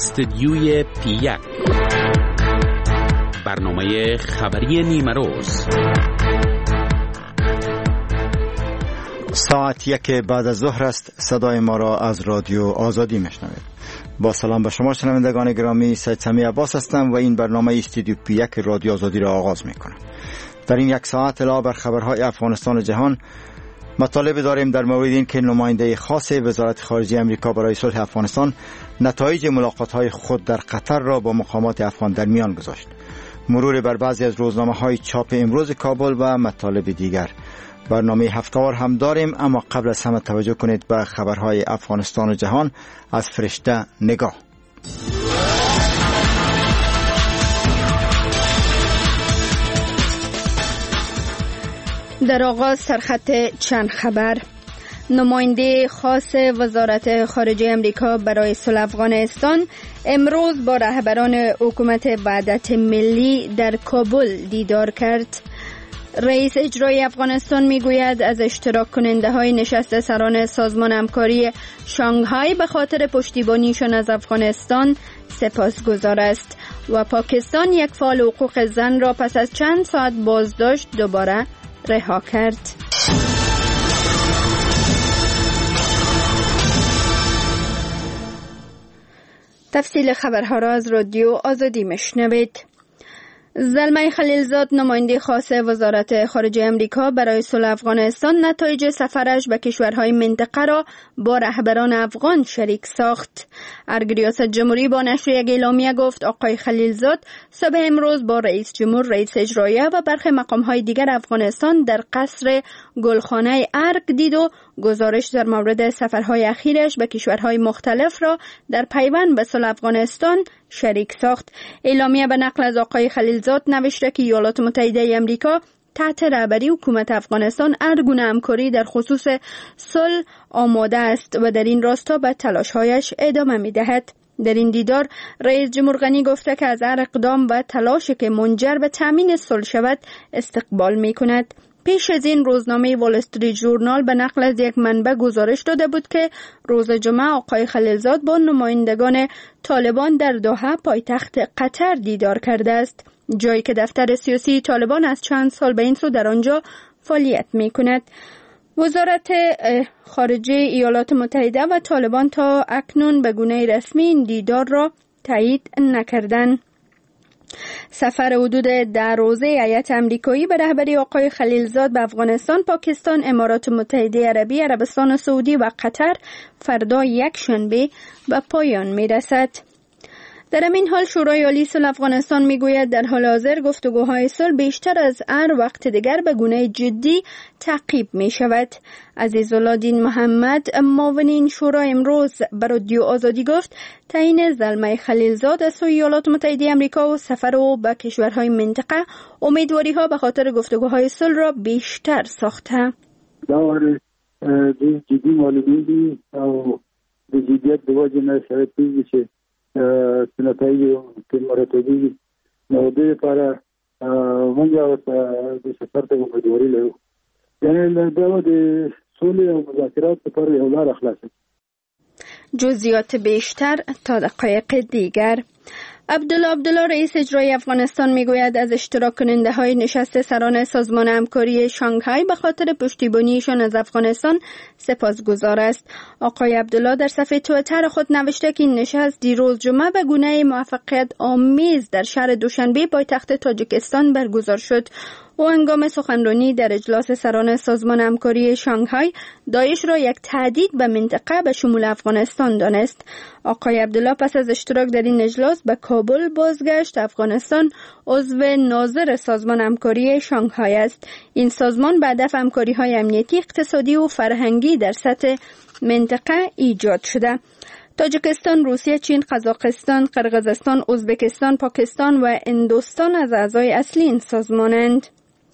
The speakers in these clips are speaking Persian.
استدیوی پی1 برنامه خبری نیمروز. ساعت 1 بعد از ظهر است. صدای ما را از رادیو آزادی میشنوید. با سلام به شما شنوندگان گرامی، سید سمی عباس هستم و این برنامه استدیو پی1 رادیو آزادی را آغاز میکنم. در این یک ساعت علاوه بر خبرهای افغانستان و جهان، مطالب داریم در مورد این که نماینده خاص وزارت خارجه امریکا برای صلح افغانستان نتایج ملاقات‌های خود در قطر را با مقامات افغان در میان گذاشت. مرور بر بعضی از روزنامه‌های چاپ امروز کابل و مطالب دیگر. برنامه هفته‌وار هم داریم، اما قبل از همه توجه کنید به خبرهای افغانستان و جهان از فرشته نگاه. در آغاز سرخط چند خبر. نماینده خاص وزارت خارجه امریکا برای صلح افغانستان امروز با رهبران حکومت وحدت ملی در کابل دیدار کرد. رئیس اجرایی افغانستان میگوید از اشتراک کننده های نشست سران سازمان همکاری شانگهای به خاطر پشتیبانیشان از افغانستان سپاسگزار است و پاکستان یک فعال حقوق زن را پس از چند ساعت بازداشت دوباره رها کرد. تفصیل خبرها را از رادیو آزادی میشنوید. زلمه خلیلزاد، نماینده خاص وزارت خارجه امریکا برای صلح افغانستان، نتایج سفرش به کشورهای منطقه را با رهبران افغان شریک ساخت. ریاست جمهوری با نشر یک اعلامیه گفت آقای خلیلزاد صبح امروز با رئیس جمهور، رئیس اجرایی و برخی مقامهای دیگر افغانستان در قصر گلخانه ارگ دید و گزارش در مورد سفرهای اخیرش به کشورهای مختلف را در پیوند به صلح افغانستان شریک ساخت. اعلامیه به نقل از آقای خلیلزاد نوشته که ایالات متحده آمریکا تحت رهبری حکومت افغانستان هر گونه همکاری در خصوص صلح آماده است و در این راستا به تلاش‌هایش ادامه می‌دهد. در این دیدار رئیس جمهور غنی گفته که از هر اقدام و تلاشی که منجر به تامین صلح شود استقبال می‌کند. پیش از این روزنامه وال استریت ژورنال به نقل از یک منبع گزارش داده بود که روز جمعه آقای خلیلزاد با نمایندگان طالبان در دوحه پایتخت قطر دیدار کرده است، جایی که دفتر سیاسی طالبان از چند سال به این سو در آنجا فعالیت می‌کند. وزارت خارجه ایالات متحده و طالبان تا اکنون به گونه رسمی این دیدار را تایید نکردند. سفر حدود 10 روزه هیئت آمریکایی به رهبری آقای خلیلزاد به افغانستان، پاکستان، امارات متحده عربی، عربستان سعودی و قطر فردا یک شنبه به پایان میرسد. در همین حال شورای عالی صلح افغانستان میگوید در حال حاضر گفتگوهای صلح بیشتر از هر وقت دیگر به گونه جدی تعقیب می شود. عزیزالله دین محمد، معاون این شورا، امروز به رادیو آزادی گفت تعیین زلمه خلیلزاد از سوی ایالات متحده آمریکا و سفر او به کشورهای منطقه امیدواری ها به خاطر گفتگوهای صلح را بیشتر ساخته. داور جدی معلومی او د جدیت د وجه نه سره پیږي سنتایي که مرتبي نو د لپاره موږ د سفر ته امیدواري لرو، یعنی دا د صلح او مذاکرات لپاره یو لار خلاصه. جزئیات بیشتر تا دقایق دیگر. عبدالله رئیس اجرایی افغانستان میگوید از اشتراک کننده های نشست سران سازمان همکاری شانگهای به خاطر پشتیبانیشان از افغانستان سپاسگزار است. آقای عبدالله در صفحه توییتر خود نوشته که این نشست دیروز جمعه به گونه موفقیت آمیز در شهر دوشنبه پایتخت تاجیکستان برگزار شد. او هنگام سخنرانی در اجلاس سران سازمان همکاری شانگهای داعش را یک تهدید به منطقه به شمول افغانستان دانست. آقای عبدالله پس از اشتراک در این اجلاس به کابل بازگشت. افغانستان عضو ناظر سازمان همکاری شانگهای است. این سازمان به هدف همکاری‌های امنیتی، اقتصادی و فرهنگی در سطح منطقه ایجاد شده. تاجیکستان، روسیه، چین، قزاقستان، قرقیزستان، ازبکستان، پاکستان و هندوستان از اعضای اصلی این سازمانند.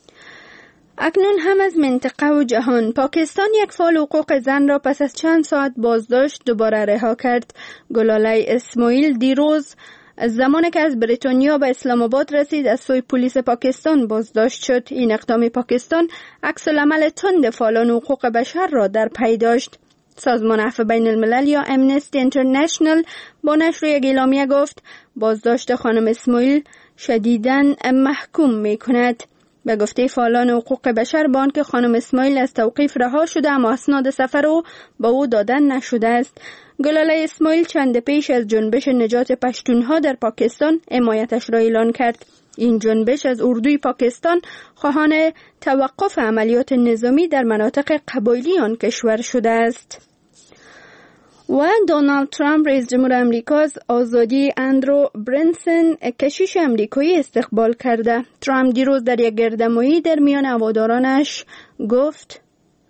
اکنون هم از منطقه و جهان. پاکستان یک فعال حقوق زن را پس از چند ساعت بازداشت دوباره رها کرد. گلاله اسماعیل دیروز زمانی که از بریتانیا به اسلام آباد رسید از سوی پلیس پاکستان بازداشت شد. این اقدام پاکستان عکس العمل تند فعالان حقوق بشر را در پی داشت. سازمان عفو بین الملل یا امنستی اینترنشنل با نشر یک اعلامیه گفت بازداشت خانم اسماعیل شدیداً محکوم می کند. به گفته فعالان حقوق بشر با آنکه خانم اسماعیل از توقیف رها شده اما اسناد سفر او به او دادن نشده است. گلاله اسماعیل چند پیش از جنبش نجات پشتونها در پاکستان حمایتش را اعلان کرد. این جنبش از اردوی پاکستان خواهان توقف عملیات نظامی در مناطق قبایلی آن کشور شده است. و دونالد ترامپ رئیس جمهور امریکا از آزادی اندرو برنسن کشیش امریکایی استقبال کرده. ترامپ دیروز در یک گردهمایی در میان هوادارانش گفت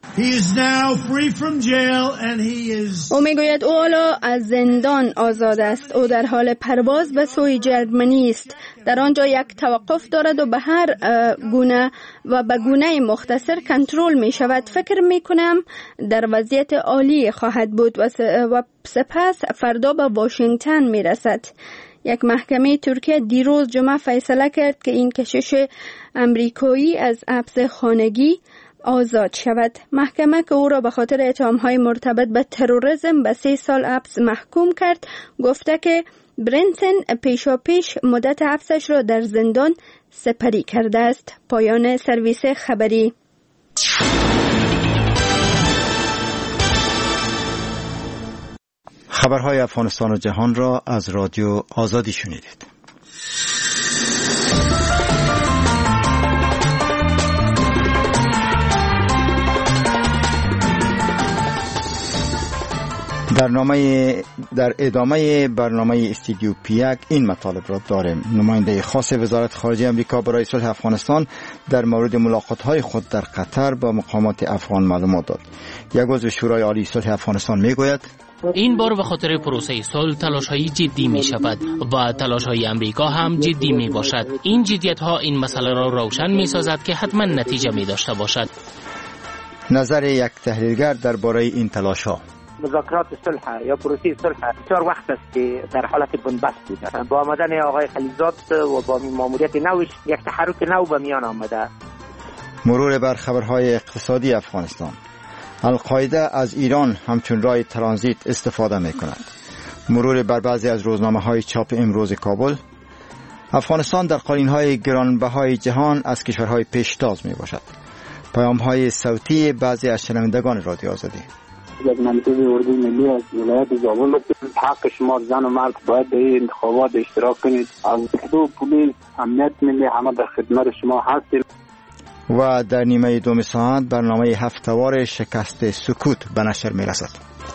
او میگوید او حالا از زندان آزاد است. او در حال پرواز به سوی جرمنی است. در آنجا یک توقف دارد و به هر گونه و به گونه مختصر کنترل می شود. فکر می کنم در وضعیت عالی خواهد بود و سپس فردا به واشنگتن می رسد. یک محکمه ترکیه دیروز جمعه فیصله کرد که این کشیش امریکایی از حبس خانگی آزاد شود. محکمه که او را به خاطر اتهام‌های مرتبط به تروریسم به 3 سال حبس محکوم کرد گفته که برنسن پیشاپیش مدت حبسش را در زندان سپری کرده است. پایان سرویس خبری. خبرهای افغانستان و جهان را از رادیو آزادی شنیدید. در ادامه برنامه استودیو پیک این مطالب را داریم. نماینده خاص وزارت خارجه امریکا برای صلح افغانستان در مورد ملاقات‌های خود در قطر با مقامات افغان معلومات داد. یک عضو شورای عالی صلح افغانستان میگوید این بار به خاطر پروسه صلح تلاش‌های جدی می شود و تلاش‌های امریکا هم جدی می باشد. این جدیت‌ها این مسئله را روشن می سازد که حتما نتیجه می داشته باشد. نظر یک تحلیلگر درباره این تلاش‌ها: مذاکرات صلح یا پروسه صلح بسیار وقت است که در حالت بنبست بوده. با آمدن آقای خلیلزاد و با ماموریت نوش یک تحرک نو به میان آمده. مرور بر خبرهای اقتصادی افغانستان: القاعده از ایران همچون راه ترانزیت استفاده می کند. مرور بر بعضی از روزنامه‌های چاپ امروز کابل: افغانستان در قالین‌های گرانبهای جهان از کشورهای پیشتاز می باشد. پیام‌های صوتی بعضی از شنوندگان رادیو آزادی: یک منطقه اردو ملی از ولایت زابل حق شما زن و مرد باید به این انتخابات اشتراک کنید. از دو پلیس امنیت ملی همه در خدمت شما هستیم. و در نیمه دوم ساعت برنامه هفته‌وار شکست سکوت به نشر می رسد.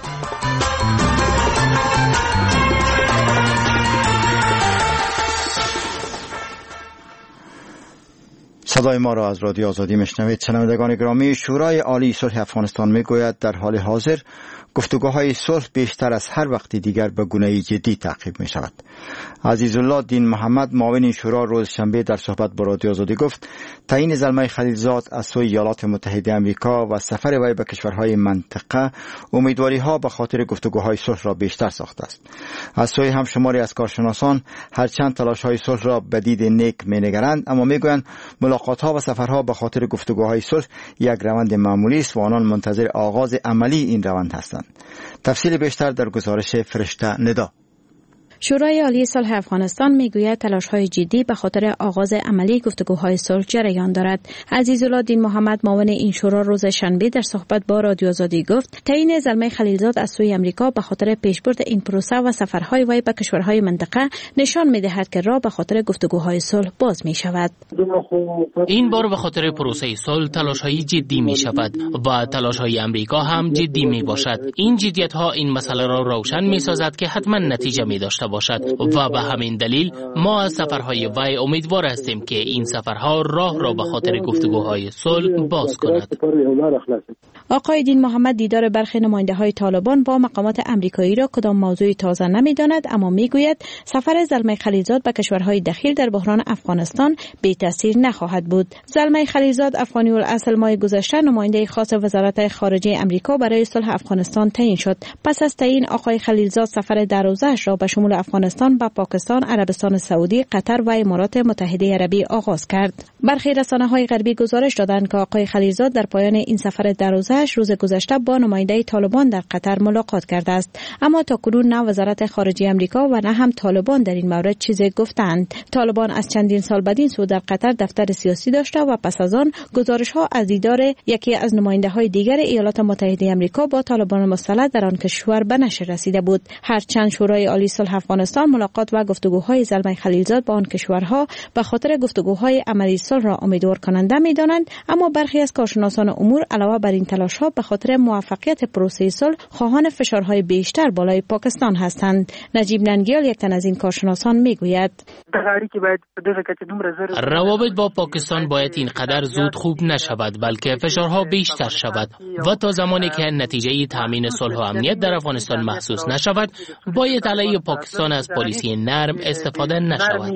صدای ما را از رادیو آزادی میشنوید. شنوندگان گرامی، شورای عالی صلح افغانستان میگوید در حال حاضر گفتگوهای صلح بیشتر از هر وقت دیگر به گونه‌ای جدی تعقیب می شود. عزیزالله دین محمد معاون این شورا روز شنبه در صحبت با رادیو آزادی گفت تعیین زلمه خلیلزاد از سوی ایالات متحده آمریکا و سفر وی به کشورهای منطقه امیدواری‌ها به خاطر گفتگوهای صلح را بیشتر ساخته است. از سوی هم شماری از کارشناسان هرچند تلاش‌های صلح را به دید نیک می‌نگرند، اما می‌گویند ملاقات‌ها و سفرها به خاطر گفتگوهای صلح یک روند معمولی است و آنان منتظر آغاز عملی این روند هستند. تفصیل بیشتر در گزارش فرشته ندا. شورای عالی صلح افغانستان میگوید تلاش‌های جدی به خاطر آغاز عملی گفتگوهای صلح جریان دارد. عزیزالله دین محمد معاون این شورا روز شنبه در صحبت با رادیو آزادی گفت تعیین زلمه خلیلزاد از سوی آمریکا به خاطر پیشبرد این پروسه و سفرهای وی به کشورهای منطقه نشان می‌دهد که راه به خاطر گفتگوهای صلح باز می‌شود. این بار به خاطر پروسه صلح تلاش‌های جدی می‌شود و تلاش‌های امریکا هم جدی می‌باشد. این جدیت‌ها این مسئله را روشن می‌سازد که حتما نتیجه می‌داشته باشد و به همین دلیل ما از سفرهای وی امیدوار هستیم که این سفرها راه را به خاطر گفتگوهای صلح باز کند. آقای دین محمد دیدار برخی نماینده‌های طالبان با مقامات آمریکایی را کدام موضوع تازه نمی‌داند، اما می‌گوید سفر زلمه خلیلزاد به کشورهای دخیل در بحران افغانستان بی تاثیر نخواهد بود. زلمه خلیلزاد افغانی الاصل ماه گذشته نماینده خاص وزارت خارجه آمریکا برای صلح افغانستان تعیین شد. پس از تعیین آقای خلیلزاد سفر 10 روزه‌اش را به شمول افغانستان به پاکستان، عربستان سعودی، قطر و امارات متحده عربی آغاز کرد. برخی رسانه‌های غربی گزارش دادند که آقای خلیلزاد در پایان این سفر 10 روزه‌اش روز گذشته با نماینده طالبان در قطر ملاقات کرده است، اما تاکنون نه وزارت خارجه آمریکا و نه هم طالبان در این مورد چیزی گفتند. طالبان از چندین سال بعد سو در قطر دفتر سیاسی داشته و پس از آن گزارش‌ها از دیدار یکی از نماینده‌های دیگر ایالات متحده آمریکا با طالبان مسلح در آن کشور به نشر رسیده بود. هرچند شورای عالی صلح افغانستان ملاقات و گفتگوهای زلمه خلیلزاد با آن کشورها به خاطر گفتگوهای عملی صلح را امیدوار کننده می‌دانند، اما برخی از کارشناسان امور علاوه بر این تلاش‌ها به خاطر موفقیت پروسه صلح خواهان فشارهای بیشتر بالای پاکستان هستند. نجیب ننگیال یک تن از این کارشناسان میگوید روابط با پاکستان باید اینقدر زود خوب نشود، بلکه فشارها بیشتر شود و تا زمانی که نتیجه تامین صلح و امنیت در افغانستان محسوس نشود باید علیه پاکستان از پالیسی نرم استفاده نشود.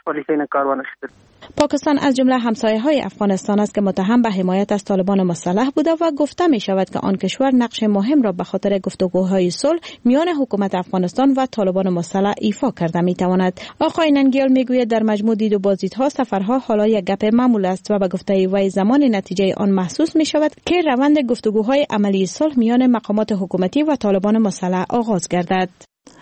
پاکستان از جمله همسایه‌های افغانستان است که متهم به حمایت از طالبان مسلح بوده و گفته می شود که آن کشور نقش مهم را به خاطر گفتگوهای صلح میان حکومت افغانستان و طالبان مسلح ایفا کرده می تواند. آقای ننگیال می گوید در مجموع دید و بازدیدها سفرها حالا یک گپ معمول است و به گفته وی زمان نتیجه آن محسوس می شود که روند گفتگوهای عملی صلح میان مقامات حکومتی و طالبان مسلح آغاز گردد.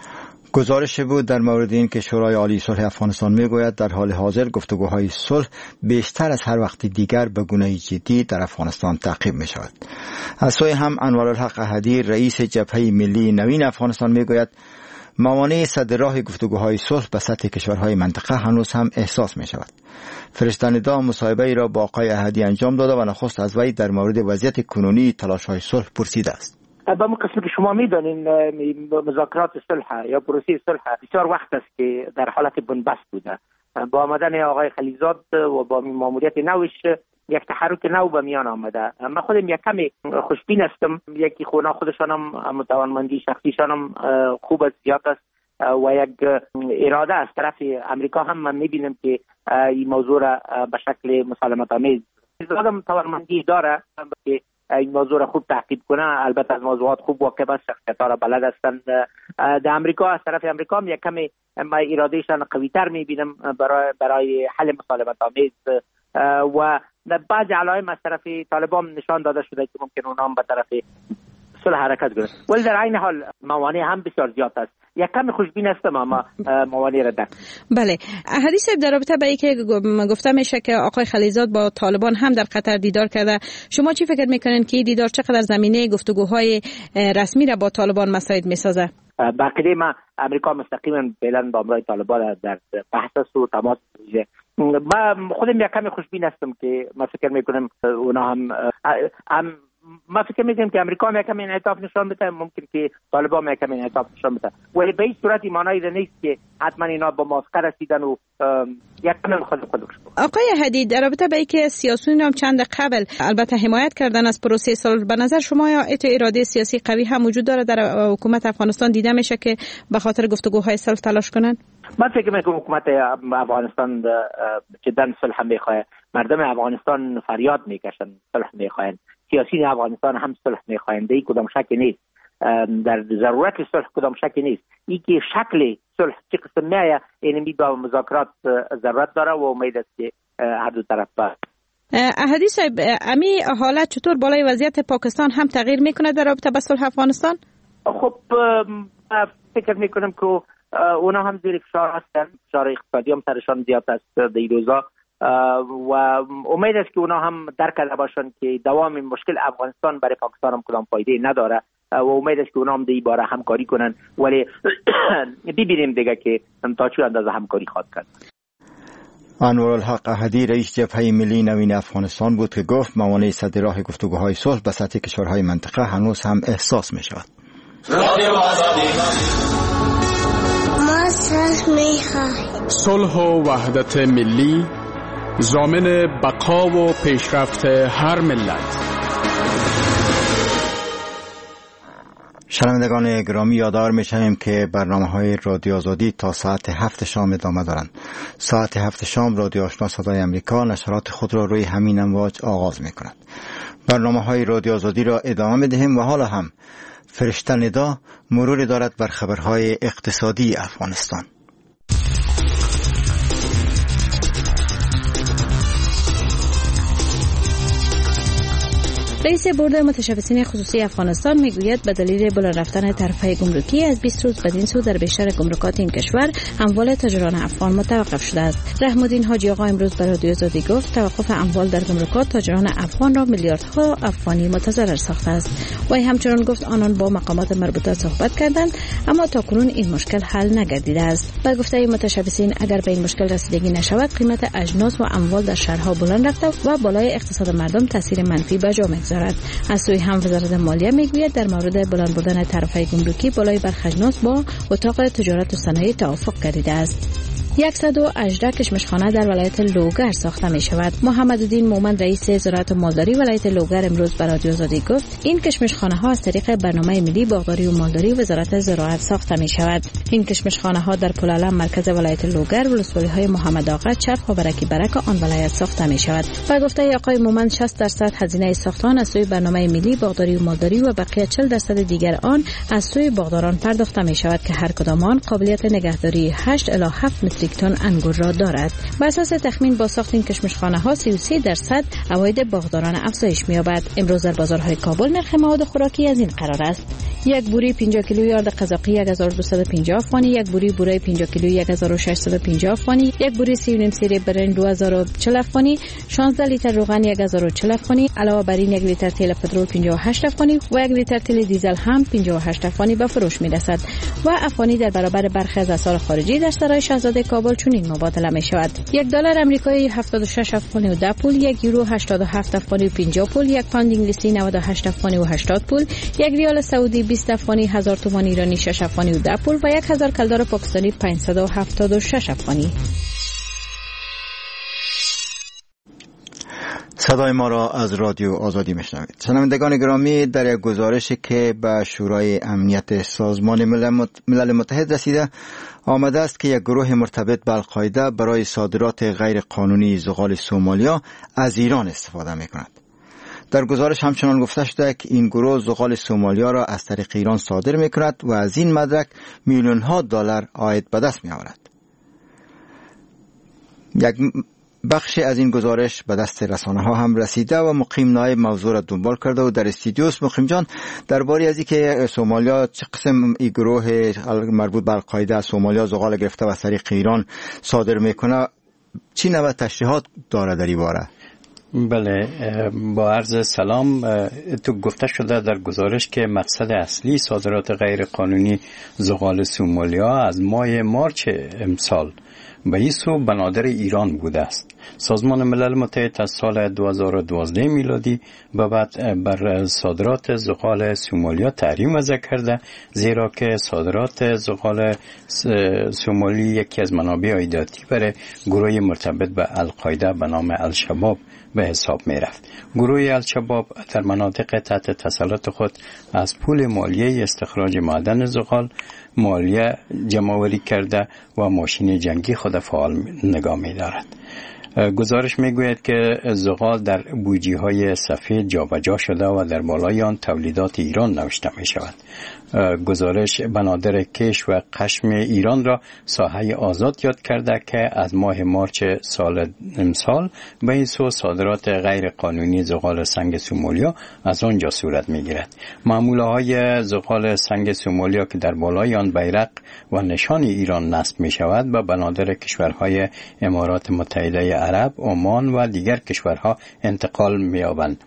گزارش بود در مورد این که شورای عالی صلح افغانستان میگوید در حال حاضر گفتگوهای صلح بیشتر از هر وقت دیگر به گونه جدی در افغانستان تعقیب می شود. از سوی هم انوارالحق احدی رئیس جبهه ملی نوین افغانستان میگوید موانع سد راه گفتگوهای صلح به سطح کشورهای منطقه هنوز هم احساس می شود. فرستاندا مصاحبه ای را با آقای احدی انجام داده و نخست از وی در مورد وضعیت کنونی تلاش‌های صلح پرسیده است. به اون قسمی که شما میدانین مذاکرات صلح یا پروسه صلح بسیار وقت است که در حالت بنبست بوده. با آمدن آقای خلیلزاد و با ماموریت نوش یک تحرک نو به میان آمده. من خودم یک کمی خوشبین هستم، یکی خونا خودشانم متوانمندی شخصیشانم خوب است، زیاد است و یک اراده از طرف امریکا هم من میبینم که این موضوع را به شکل مسالمت آمیز آدم توانمندی داره که این موضوع را خوب تعقیب کنه. البته از موضوعات خوب واقف است، شخصیت‌ها را بلد هستند. در امریکا از طرف امریکا هم یک کمی ارادهشان قوی‌تر می‌بینم برای حل مسالمت آمیز و بعضی علائم از طرف طالبان نشان داده شده که ممکن اونها هم به طرف صلح حرکت کنند، ولی در عین حال موانع هم بسیار زیاد است. یک کمی خوشبین هستم اما موانع را دارم. بله، احدی صاحب در رابطه به اینکه گفته میشه که آقای خلیلزاد با طالبان هم در قطر دیدار کرده، شما چی فکر میکنین که این دیدار چقدر زمینه گفتگوهای رسمی را با طالبان مساعد میسازه؟ باقی ما امریکا مستقیما فعلا با امرای طالبان در بحث و تماس میشه. ما خودم یک کمی خوشبین هستم که ما فکر میکنم اونا هم ما فکر میکنم که امریکا هم یکم انعطاف نشان بده، ممکن که طالبان هم یکم انعطاف نشان بده، ولی به این صورت معنی نیست که حتما اینا با موافقه رسیدن و یکم خودش. آقای احدی در رابطه با اینکه سیاسیون هم چند قبل البته حمایت کردن از پروسه صلح، به نظر شما یا اراده سیاسی قوی هم وجود داره در حکومت افغانستان دیده میشه که به خاطر گفتگوهای صلح تلاش کنن؟ من فکر میکنم حکومت افغانستان جدا صلح میخواد. مردم افغانستان فریاد میکشن صلح میخواین، سیاسیون افغانستان هم صلح میخواین، دیگه کدام شکی نیست در ضرورت صلح، کدام شکی نیست. این که شکل صلح چه قسم میایه اینمی با مذاکرات ضرورت داره و امید است که هر دو طرف باشه. احدی صاحب، امی حالت چطور بالای وضعیت پاکستان هم تغییر میکنه در رابطه با صلح افغانستان؟ خب فکر میکنم که اونا هم زیر فشار هستن، فشار اقتصادی هم سرشان زیاد است در این روزا و امید است که اونا هم درک کرده باشن که دوام مشکل افغانستان برای پاکستان هم کدام فایده نداره و امید است که اونا هم در این باره همکاری کنن، ولی ببینیم دیگه که تا چه اندازه همکاری خواهد کرد. انوارالحق احدی رئیس جبهه ملی نوین افغانستان بود که گفت موانع سد راه گفتگوهای صلح به سطح کشورهای منطقه هنوز هم احساس می شود. ما صلح می‌خواهیم. صلح و وحدت ملی ضامن بقا و پیشرفت هر ملت. شنوندگان گرامی، یادآور می‌شویم که برنامه‌های رادیو آزادی تا ساعت 7 شام ادامه دارند. ساعت 7 شام رادیو آشنا صدای امریکا نشرات خود را روی همین امواج آغاز می‌کند. برنامه‌های رادیو آزادی را ادامه می‌دهیم و حالا هم فرشته ندا مرور دارد بر خبرهای اقتصادی افغانستان. رئیس بورد متشبثین خصوصی افغانستان میگوید به دلیل بالا رفتن طرفهای گمرکی از 20 روز بدین سو در بیشتر گمرکات این کشور اموال تاجران افغان متوقف شده است. رحم الدین حاجی آقا امروز به رادیو آزادی گفت توقف اموال در گمرکات تاجران افغان را میلیاردها افغانی متضرر ساخته است. وی همچنان گفت آنان با مقامات مربوطه صحبت کردند اما تاکنون این مشکل حل نگردیده است. به گفته متشبثین اگر به این مشکل رسیدگی نشود قیمت اجناس و اموال در شهرها بلند رفته و بالای اقتصاد مردم تاثیر منفی به جا می‌گذارد. از سوی هم وزارت مالیه میگوید در مورد بلند بردن طرفهای گمرکی بالای برخی اجناس با اتاق تجارت و صنایع توافق کرده است. 118 کشمشخانه در ولایت لوگر ساخته می شود. محمد الدین مومن رئیس زراعت و مالداری ولایت لوگر امروز به رادیو آزادی گفت این کشمشخانه ها از طریق برنامه ملی باغداری و مالداری وزارت زراعت ساخته می شود. این کشمشخانه ها در پلالم مرکز ولایت لوگر ولسوالی های محمد آقا چرخ و برکی برک آن ولایت ساخته می شود. به گفته آقای مومن 60% هزینه ساخت آن از سوی برنامه ملی باغداری و مالداری و بقیه 40% دیگر آن از سوی باغداران پرداخته می شود که هر کدام آن قابلیت نگهداری 8 الی 7 متریک تن انگور را دارد. بر اساس تخمین با ساخت این کشمشخانه ها 33% عواید باغداران افزایش می‌یابد. امروز در بازارهای کابل نرخ مواد خوراکی از این قرار است: یک بوری 50 کیلویی آرد قزاقی 1250 افغانی، یک بوری بورای 50 کیلویی 1650 افغانی، یک بوری 3.5 سیر برنج 2040 افغانی، 16 لیتر روغن 1040 افغانی، علاوه بر این 1 لیتر تیل پترول 58 افغانی و 1 لیتر تیل دیزل هم 58 افغانی به فروش می‌رسد و افغانی در برابر برخی از اسعار خارجی در سرای شاهزاده کابل چنین مبادله می شود: یک دلار آمریکایی 76 افغانی و 10 پول، یک یورو 87 افغانی و 50 پول، یک پوند انگلیسی 98 افغانی و 80 پول، یک ریال سعودی 20 افغانی، 1000 تومان ایرانی 6 افغانی و 10 پول و 1000 کلدار پاکستانی 576 افغانی. صدای ما را از رادیو آزادی میشنوید. شنوندگان گرامی، در یک گزارشی که به شورای امنیت سازمان ملل متحد رسیده آمده است که یک گروه مرتبط به القاعده برای صادرات غیر قانونی زغال سومالیا از ایران استفاده میکند. در گزارش همچنان گفته شده که این گروه زغال سومالیا را از طریق ایران صادر میکند و از این مدرک میلیون‌ها دلار عاید به دست میآورد. یک بخشی از این گزارش به دست رسانه ها هم رسیده و مقیم نایب موضوع را دنبال کرده و در استودیوست. مقیم جان، درباره از اینکه سومالیا چه قسم این گروه مربوط به القاعده از سومالیا زغال گرفته و از طریق ایران صادر میکنه، چی نوع تشریحات داره در این باره؟ بله، با عرض سلام. تو گفته شده در گزارش که مقصد اصلی صادرات غیر قانونی زغال سومالیا از ماه مارچ امسال به این سو بنادر ایران بوده است. سازمان ملل متحد از سال 2012 میلادی به بعد بر صادرات زغال سومالیا تحریم وضع کرده، زیرا که صادرات زغال سومالی یکی از منابع عایداتی برای گروه مرتبط به القاعده به نام الشباب به حساب می رفت. گروه الشباب در مناطق تحت تسلط خود از پول مالیه استخراج معدن زغال مالیه جمع‌آوری کرده و ماشین جنگی خود فعال نگاه می دارد. گزارش میگوید که زغال در بوجی‌های سفید جابجا شده و در بالای آن تولیدات ایران نوشته می شود. گزارش بنادر کش و قشم ایران را ساحه آزاد یاد کرده که از ماه مارچ سال امسال به این سو صادرات غیر قانونی زغال سنگ سومالیا از آنجا صورت می گیرد. معموله های زغال سنگ سومالیا که در بالای آن بیرق و نشان ایران نصب می شود به بنادر کشورهای امارات متحده عرب، عمان و دیگر کشورها انتقال می یابند.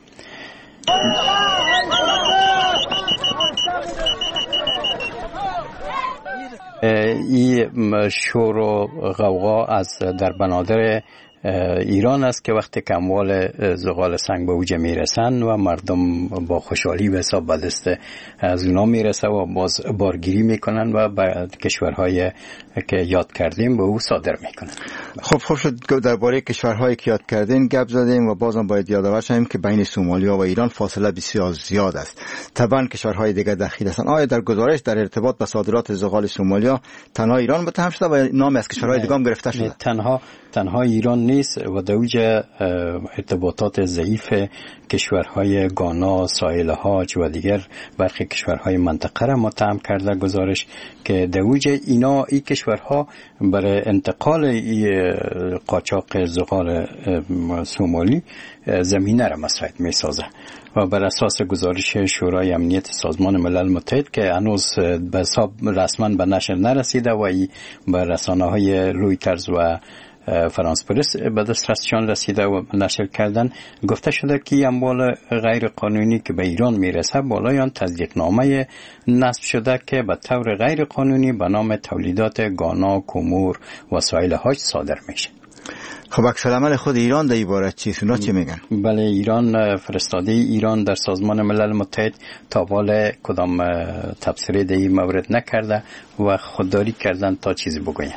این شور و غوغا از در بنادر ایران است که وقتی که اموال زغال سنگ به اوج میرسن و مردم با خوشحالی به حساب به دست از اونا میرسه و باز بارگیری میکنن و به کشورهای که یاد کردیم به او صادر میکنن. خب خوب شد درباره کشورهایی که یاد کردین گپ زدیم و بازم باید یادآور شیم که بین سومالیا و ایران فاصله بسیار زیاد است. طبعا کشورهای دیگر دخیل هستند. آیا در گزارش در ارتباط با صادرات زغال سومالیا تنها ایران متهم شده و نام از کشورهای دیگه هم گرفته شده؟ تنها ایران نیست و دوجه ارتباطات ضعیف کشورهای گانا، ساحل هاج و دیگر برخی کشورهای منطقه را متهم کرده گزارش که دوجه این کشورها برای انتقال قاچاق زغال سومالی زمینه را مساعد می سازه و بر اساس گزارش شورای امنیت سازمان ملل متحد که هنوز به حساب رسما به نشر نرسیده و به رسانه‌های رویترز و فرانس پرس به دسترسشان رسیده و نشر کردن، گفته شده که اموال غیر قانونی که به ایران میرسه بالای آن تصدیقنامه نصب شده که به طور غیر قانونی به نام تولیدات گانا، کومور و ساحل هاج صادر میشه. خب عکس العمل خود ایران در این باره چیست؟ اونا چی میگن؟ بله، ایران، فرستاده ایران در سازمان ملل متحد تا حالا کدام تبصره در این مورد نکرده و خودداری کردن تا چیزی بگوین.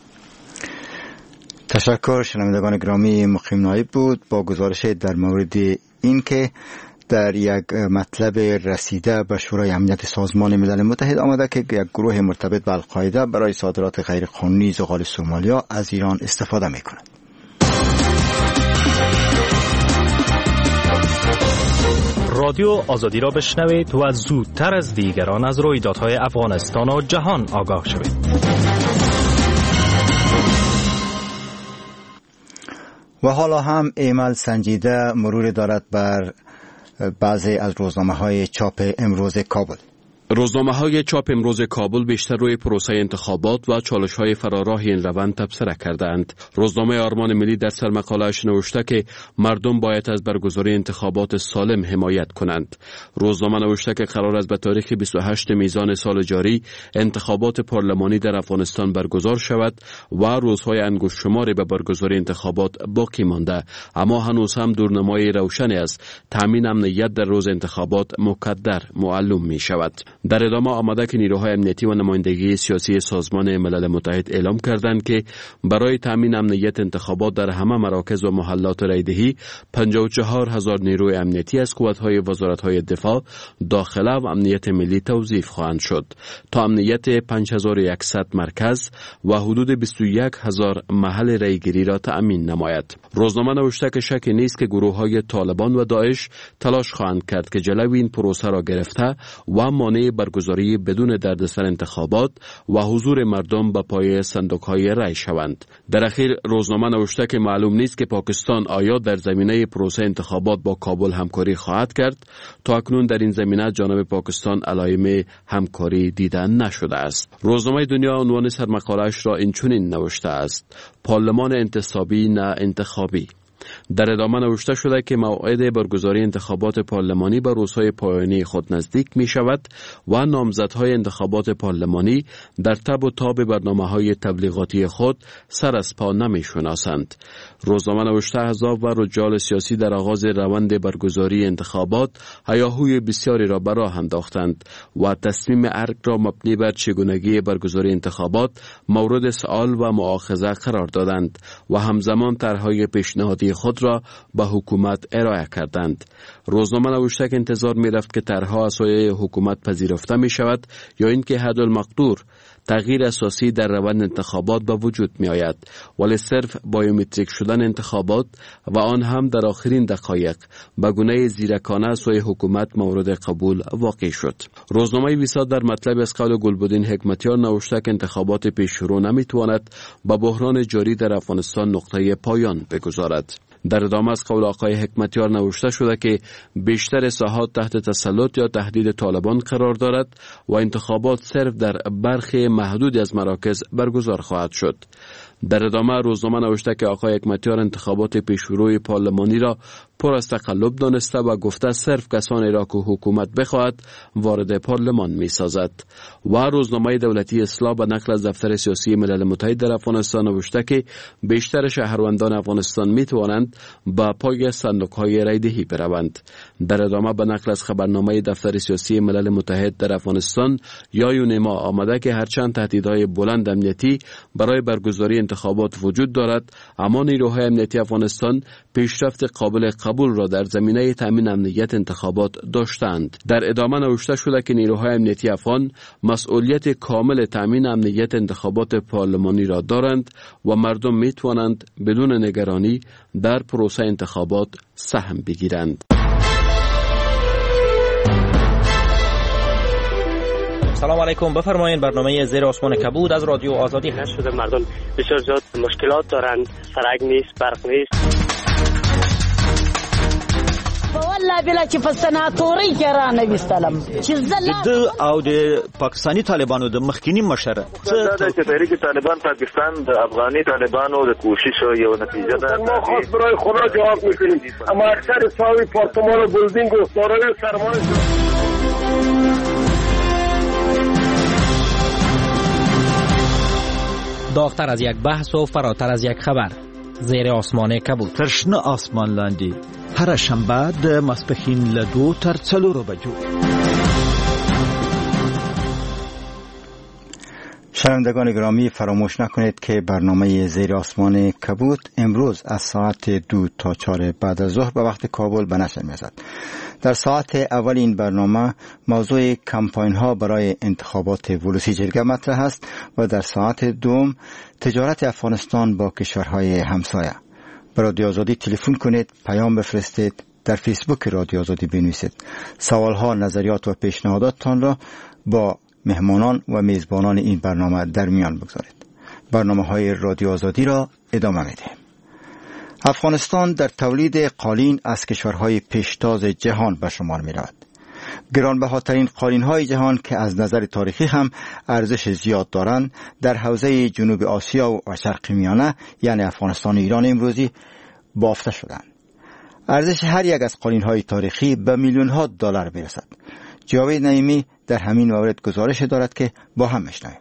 تشکر. شنوندگان گرامی، مقیم نایب بود با گزارش در مورد این که در یک مطلب رسیده به شورای امنیت سازمان ملل متحد آمده که یک گروه مرتبط به القاعده برای صادرات غیر قانونی زغال سومالیا از ایران استفاده میکند. رادیو آزادی را بشنوید و زودتر از دیگران از رویدادهای افغانستان و جهان آگاه شوید. و حالا هم ایمل سنجیده مرور دارد بر بعضی از روزنامه‌های چاپ امروز کابل. روزنامه‌های چاپ امروز کابل بیشتر روی پروسه انتخابات و چالش‌های فراراه این روند تبصره کردند. روزنامه آرمان ملی در سرمقاله‌اش نوشته که مردم باید از برگزاری انتخابات سالم حمایت کنند. روزنامه نوشته که قرار است به تاریخ 28 میزان سال جاری انتخابات پارلمانی در افغانستان برگزار شود و روزهای انگشت شماری به برگزاری انتخابات باقی مانده، اما هنوز هم دورنمای روشنی است تامین امنیت در روز انتخابات مقدر معلوم می شود. در ادامه آمده که نیروهای امنیتی و نمایندگی سیاسی سازمان ملل متحد اعلام کردند که برای تامین امنیت انتخابات در همه مراکز و محلات رایدهی 54,000 نیروی امنیتی از قوت‌های وزارت‌های دفاع، داخله و امنیت ملی توظیف خواهند شد تا امنیت 5100 مرکز و حدود 21,000 محل رایگیری را تأمین نماید. روزنامه نوشته که شک نیست که گروه‌های طالبان و داعش تلاش خواهند کرد که جلوی این پروسه را گرفته و مانع برگزاری بدون دردسر انتخابات و حضور مردم به پای صندوق‌های رای شوند. در اخیر روزنامه نوشته که معلوم نیست که پاکستان آیا در زمینه پروسه انتخابات با کابل همکاری خواهد کرد. تا اکنون در این زمینه جانب پاکستان علائم همکاری دیده نشده است. روزنامه دنیا عنوان سرمقاله‌اش را اینچنین نوشته است: پارلمان انتصابی نه انتخابی. در ادامه نوشته شده که موعد برگزاری انتخابات پارلمانی به روزهای پایانی خود نزدیک می شود و نامزدهای انتخابات پارلمانی در تب و تاب برنامه‌های تبلیغاتی خود سر از پا نمی شناسند. روزنامه نوشته احزاب و رجال سیاسی در آغاز روند برگزاری انتخابات هیاهوی بسیاری را به راه انداختند و تصمیم ارگ را مبنی بر چگونگی برگزاری انتخابات مورد سؤال و مؤاخذه قرار دادند و همزمان طرح‌های پیشنهادی خود را به حکومت ارائه کردند. روزنامه نوشته که انتظار می رفت که طرح‌ها از سوی حکومت پذیرفته می شود یا اینکه حدالمقدور تغییر اساسی در روند انتخابات به وجود می آید، ولی صرف بایومتریک شدن انتخابات و آن هم در آخرین دقایق به گونه زیرکانه سوی حکومت مورد قبول واقع شد. روزنامه ویسا در مطلب از قول گلبدین حکمتیار نوشته که انتخابات پیشرو نمی تواند با بحران جاری در افغانستان نقطه پایان بگذارد. در ادامه از قول آقای حکمتیار نوشته شده که بیشتر ساحات تحت تسلط یا تهدید طالبان قرار دارد و انتخابات صرف در برخی محدودی از مراکز برگزار خواهد شد. در ادامه روزنامه نوشته که آقای حکمتیار انتخابات پیشروی پارلمانی را پر از تقلب دانسته و گفته صرف کسانی را که حکومت بخواهد وارد پارلمان می سازد. و روزنامه دولتی اصلاح به نقل از دفتر سیاسی ملل متحد در افغانستان نوشته که بیشتر شهروندان افغانستان می توانند با پای صندوق‌های رایدهی بروند. در ادامه به نقل از خبرنامه دفتر سیاسی ملل متحد در افغانستان یا یونما آمده که هرچند تهدیدهای بلند امنیتی برای برگزاری انتخابات وجود دارد، اما نیروهای امنیتی افغانستان پیشرفت قابل قبول را در زمینه تأمین امنیت انتخابات داشتند. در ادامه نوشته شده که نیروهای امنیتی افغان مسئولیت کامل تأمین امنیت انتخابات پارلمانی را دارند و مردم می توانند بدون نگرانی در پروسه انتخابات سهم بگیرند. سلام علیکم، بفرمایید. برنامه زیر آسمان کبود از رادیو آزادی هست. شده مردم بسیار زیاد مشکلات دارند، سرک نیست، برق نیست. والله بلا چې په سناتوري کې را نوستلم چې د او د پاکستانی طالبانو د مخکینی مشر دا چې تحریک طالبان پاکستان د افغاني طالبانو د کوشش یو نتیجه ده. ما خاص برای خدا جواب میکنیم، اما اکثر ساوی پارتمان و بلدینگ و دارای سرمایه داغتر از یک بحث و فراتر از یک خبر. زیر آسمان کبود. ترشنه آسمان لاندی هر شنبه د ماسپښین له 2 تر 4 بجو. شنوندگان گرامی، فراموش نکنید که برنامه زیر آسمان کبود امروز از ساعت 2 تا 4 بعد از ظهر به وقت کابل به نشر می‌رسد. در ساعت اول این برنامه موضوع کمپاین ها برای انتخابات ولوسی جرگه مطرح است و در ساعت دوم تجارت افغانستان با کشورهای همسایه. به رادیو آزادی تلفن کنید، پیام بفرستید، در فیسبوک رادیو آزادی بنویسید. سوالها، نظریات و پیشنهاداتتان را با مهمانان و میزبانان این برنامه در میان بگذارید. برنامه‌های رادیو آزادی را ادامه می‌دهیم. افغانستان در تولید قالین از کشورهای پیشتاز جهان به شمار می‌رود. گرانبهاترین قالین‌های جهان که از نظر تاریخی هم ارزش زیاد دارند در حوزه جنوب آسیا و شرق میانه یعنی افغانستان و ایران امروزی بافته شدند. ارزش هر یک از قالین‌های تاریخی به میلیون‌ها دلار می‌رسد. جاوید نعیمی در همین مورد گزارش دارد که با هم میشنویم.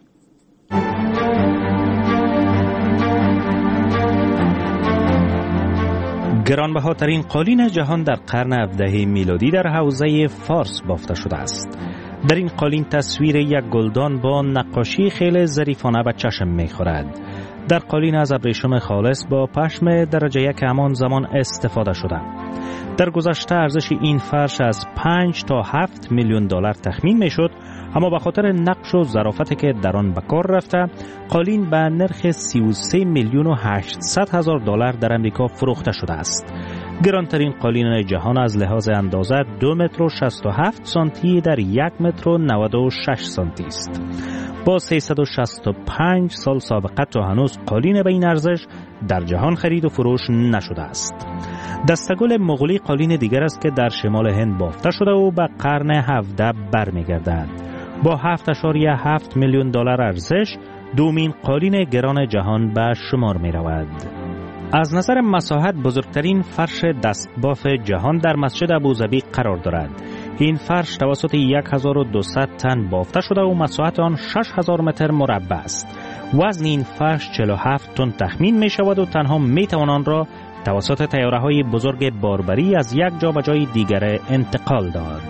گرانبهاترین قالین جهان در قرن 17 میلادی در حوزه فارس بافته شده است. در این قالین تصویر یک گلدان با نقاشی خیلی ظریفانه به چشم می‌خورد. در قالین از ابریشم خالص با پشم درجه یک همان زمان استفاده شده. در گذشته ارزش این فرش از 5 تا 7 میلیون دلار تخمین میشد، اما به خاطر نقش و ظرافتی که در آن به کار رفته قالین به نرخ 33 میلیون و 800 هزار دلار در امریکا فروخته شده است. گرانترین قالین جهان از لحاظ اندازه 2 متر و 67 سانتی در 1 متر و 96 سانتی است. با 365 سال سابقه تا هنوز قالین به این ارزش در جهان خرید و فروش نشده است. دستگل مغولی قالین دیگر است که در شمال هند بافته شده و به قرن 17 برمیگردد. با 7.7 میلیون دلار ارزش دومین قالین گران جهان به شمار می رود. از نظر مساحت بزرگترین فرش دستباف جهان در مسجد ابوظبی قرار دارد. این فرش توسط 1200 تن بافته شده و مساحت آن 6000 متر مربع است. وزن این فرش 47 تن تخمین می شود و تنها می توان آن را توسط طیاره‌های بزرگ باربری از یک جا به جای دیگر انتقال داد.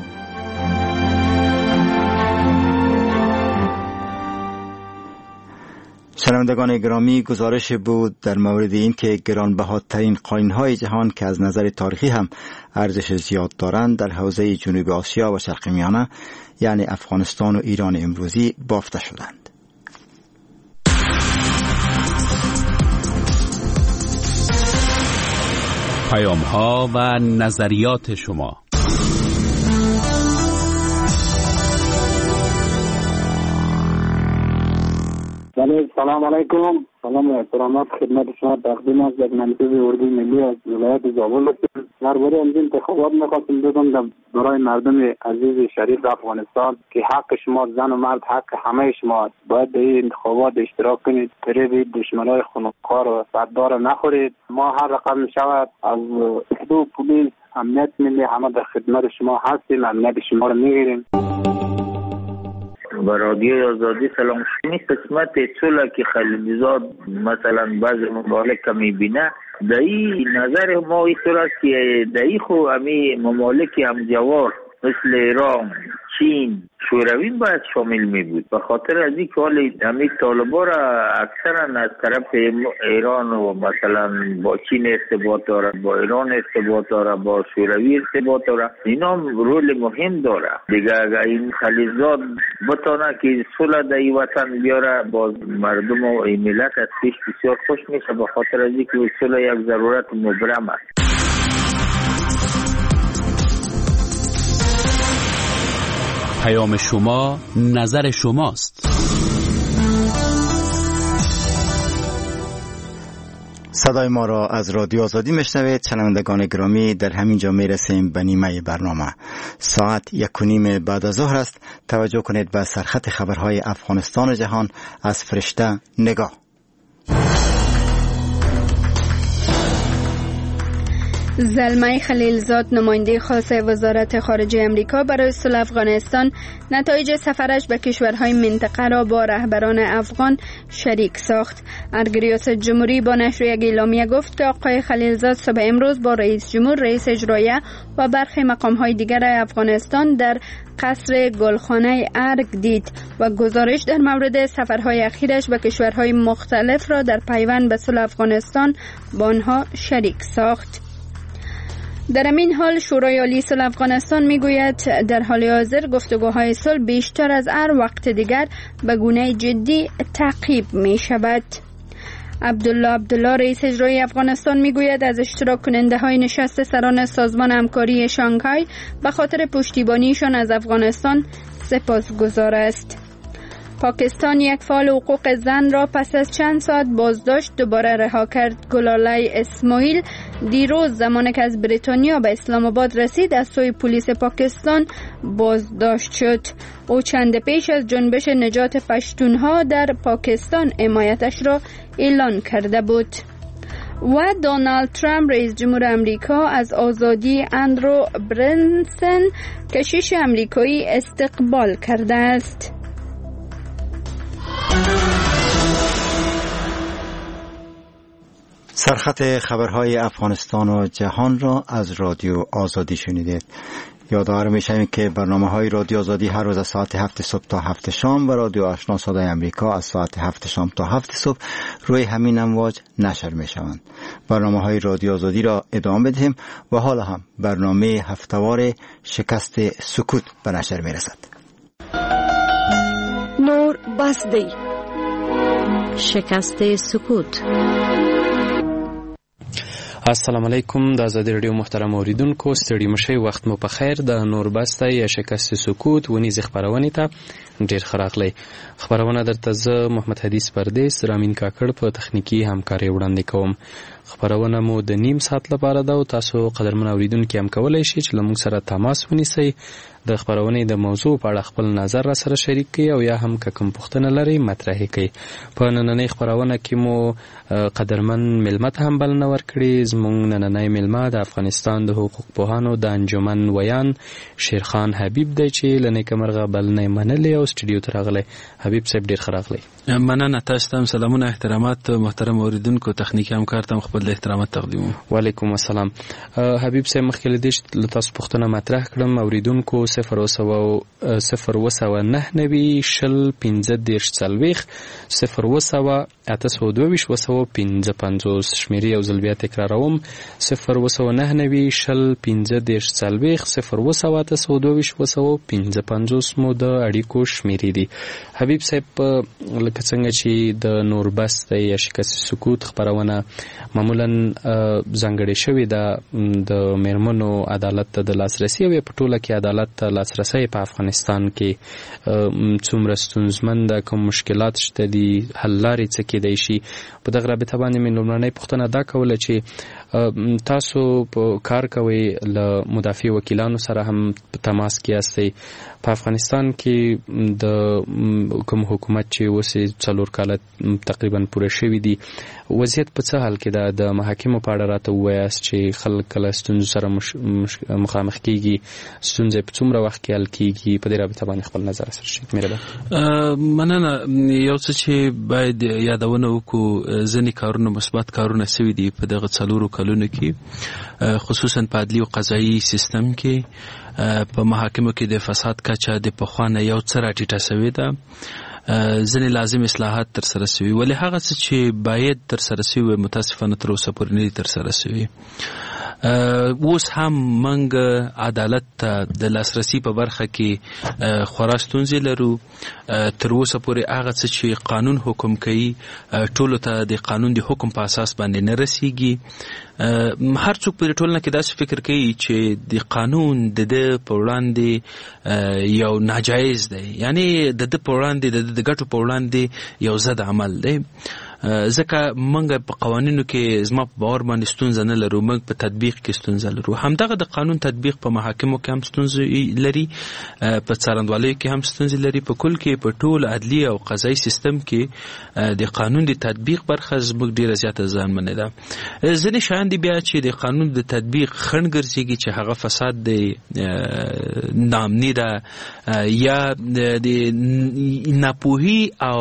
شنوندگان گرامی، گزارش بود در مورد این که گرانبهاترین قالین‌های جهان که از نظر تاریخی هم ارزش زیاد دارند در حوزه جنوب آسیا و شرق میانه یعنی افغانستان و ایران امروزی بافته شدند. پیام‌ها و نظریات شما. سلام علیکم. سلام و احترامات خدمت شما تقدیم است. یک منصب اردو ملی از ولایت زابل هستم. درباره این انتخابات می‌خواستم بگم برای مردم عزیز شریف افغانستان که حق شما، زن و مرد، حق همه شما، باید به این انتخابات اشتراک کنید. فریب دشمنای خونخوار و صددار نخورید. ما هر رقم می‌شود از حدود پلیس، امنیت ملی همه در خدمت شما هستیم. امنیت شما رو می‌گیریم. با رادیو آزادی سلام. این قسمت اصولا که خلیلزاد مثلا بعض ممالک که میبینه دایی نظر ما ایطور است که دایی خو امی ممالک همجوار مثل ایران، چین، شوروی باید شامل می بود. به خاطر از این که حالی همین طالبا را اکثرا از طرف ایران و مثلا با چین ارتباط داره، با ایران ارتباط داره، با شوروی ارتباط داره، اینا رول مهم داره دیگه. اگر این خلیزات بتونه که صلح در این وطن بیاره با مردم و این ملت از پیش بسیار خوش میشه، به خاطر از این که صلح یک ضرورت مبرم است. پیام شما، نظر شماست. صدای ما را از رادیو آزادی میشنوید. شنوندگان گرامی، در همین جا میرسیم به نیمه برنامه. ساعت 1:30 بعد از ظهر است. توجه کنید به سرخط خبرهای افغانستان و جهان از فرشته نگاه. زلمه خلیلزاد، نماینده خاص وزارت خارجه امریکا برای صلح افغانستان، نتایج سفرش به کشورهای منطقه را با رهبران افغان شریک ساخت. ریاست جمهوری با نشر یک اعلامیه گفت که آقای خلیلزاد صبح امروز با رئیس جمهور، رئیس اجرایه و برخی مقامهای دیگر افغانستان در قصر گلخانه ارگ دید و گزارش در مورد سفرهای اخیرش به کشورهای مختلف را در پیوند به صلح افغانستان با آنها شریک ساخت. در این حال شورای عالی صلح افغانستان میگوید در حال حاضر گفتگوهای صلح بیشتر از هر وقت دیگر به گونه جدی تعقیب می شود. عبدالله رئیس اجرایی افغانستان میگوید از اشتراک کننده های نشست سران سازمان همکاری شانگهای به خاطر پشتیبانیشان از افغانستان سپاسگزار است. پاکستان یک فعال حقوق زن را پس از چند ساعت بازداشت دوباره رها کرد. گلالای اسماعیل دیروز زمانی که از بریتانیا به اسلام آباد رسید از سوی پلیس پاکستان بازداشت شد. او چند پیش از جنبش نجات پشتونها در پاکستان حمایتش را اعلان کرده بود. و دونالد ترامپ رئیس جمهور امریکا از آزادی اندرو برنسن کشیش امریکایی استقبال کرده است. سرخط خبرهای افغانستان و جهان را از رادیو آزادی شنیدید. یادآور می‌شویم که برنامه‌های رادیو آزادی هر روز از ساعت 7 صبح تا 7 شام و رادیو آشنا صدای امریکا از ساعت 7 شام تا 7 صبح روی همین امواج نشر می‌شوند. برنامه‌های رادیو آزادی را ادامه بدهیم و حالا هم برنامه هفته‌وار شکست سکوت به نشر می‌رسد. نور بس دی. شکست سکوت. السلام علیکم. د آزادی رادیو محترم اوریدونکو، ستړي مشئ، وخت مو په خیر. د نور بسته یا شکست سکوت ونیزې خبرونې ته ډیر ښه راغلی. خبرونه درته زه محمد حدیث پردیس، رامین کاکړ په تخنیکي همکارۍ وړاندې کوم. خبرونه مو د نیم ساعت لپاره ده او تاسو قدرمن اوریدونکي هم کولی شئ چې له موږ سره تماس ونیسئ، د خبرونې د موضوع په اړه خپل نظر را سره شریک کړئ او یا هم که کوم پوښتنه لرئ مطرح کړئ. په نننۍ خبرونه کې مو قدرمن مېلمه ته هم بلنه ورکړې. زموږ نننۍ مېلمه د افغانستان د حقوق پوهانو د انجمن ویان شیرخان حبیب دی چې له نیکمرغه بلنه یې منلې او سټوډیو ته راغلی. حبیب صاحب ډېر ښه راغلی. مننه. تاسو ته هم سلامونه، احترامات محترم اوریدونکو، تخنیکي همکار ته هم خپل احترامات تقدیموم. وعلیکم السلام. حبیب صاحب مخکې له دې چې له تاسو پوښتنه مطرح کړم، اوریدونکو 009 90 شل 15 40 009 822 شمیرې یو ځل بیا تکراروم 009 شل 15 40 009 822 مو د اړیکو شمیرې دي. حبیب صاحب لکه څنګه چې د نوربست یا شکست سکوت خبرونه معمولا ځانګړې شوې ده د میرمنو عدالت ته د لاسرسي او په ټوله کې عدالت ته لاسرسي په افغانستان کې څومره ستونزمن ده، کوم مشکلات شته دي، حل لارې څه کېدای شي. په دغه رابطه باندې مې لومړنۍ پوښتنه دا کوله چې تاسو په کار کوئ له مدافع وکیلانو سره هم په تماس کې یاستئ. په افغانستان کې د کوم حکومت چې اوس 4 کاله تقریبا پوره شوي دي، وضعیت په څه حال کې ده؟ د محاکمو په اړه راته ووایاست چې خلک کله ستونزو سره مخامخ کیږي، ستونزې په څومره وخت کې حل کیږي، په دې رابطه باندې خپل نظر سره شریک مهربان. مننه. یو څه چې باید یادونه وکړو، ځینې کارونه مثبت کارونه سوي دي په دغه 4 کلونو کې، خصوصا په عدلي او قضایي سیستم کې. په محاکمو کې د فساد کچه د پخوا نه یو څه راټیټه سوې ده، ځینې لازم اصلاحات تر سره سوي، ولې هغه څه چې باید تر سره سوي متاسفانه تر اوسه پورې نه دي تر سره سوي. اوس هم موږ عدالت ته د لاسرسي په برخه کې خورا ستونزې لرو. تر اوسه پورې هغه څه چې قانون حکم کوي ټولو ته د قانون د حکم په اساس باندې نه رسیږي. هر څوک په ټولنه کې داسې فکر کوي چې د قانون د په وړاندې یو ناجایز دی، یعنی د په وړاندې د ګټو په وړاندې یو ضد عمل دی. ځکه موږ په قوانینو کې زما په باور باندې ستونزه نه لرو، موږ په تطبیق کې ستونزه لرو. همدغه د قانون تطبیق په محاکمو کې هم ستونزې لري، په څارندوالۍ کې هم ستونزې لري. په کل کې په ټول عدلي او قضایي سیستم کې د قانون د تطبیق برخه زموږ ډیره زیاته ځانمنه ده. ځینې شیان دي بیا چې د قانون د تطبیق خنډ ګرځېږي، چې هغه فساد دی، ناامني ده، یا د ناپوهي